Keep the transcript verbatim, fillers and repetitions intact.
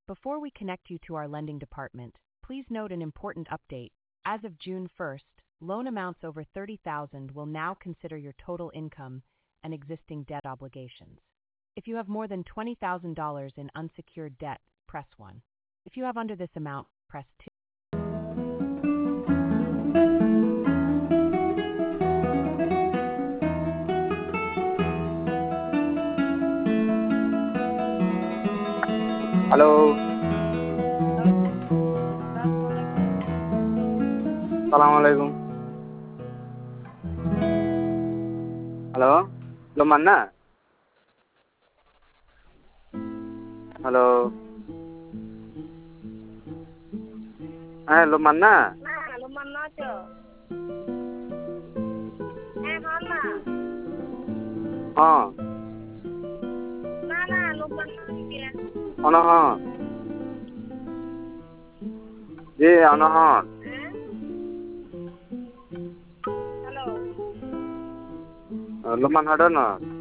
Before we connect you to our lending department, please note an important update. As of June first, loan amounts over thirty thousand dollars will now consider your total income and existing debt obligations. If you have more than twenty thousand dollars in unsecured debt, press one. If you have under this amount, press two. Halo. Assalamualaikum. Halo. Lo mana? Halo. Eh, lo mana? Nah, lo mana aja? Eh, mana? Oh. Nah, nah, lo mana dia? Ono ha. Ji, ono ha. Eh? Halo. Lo mana ada na?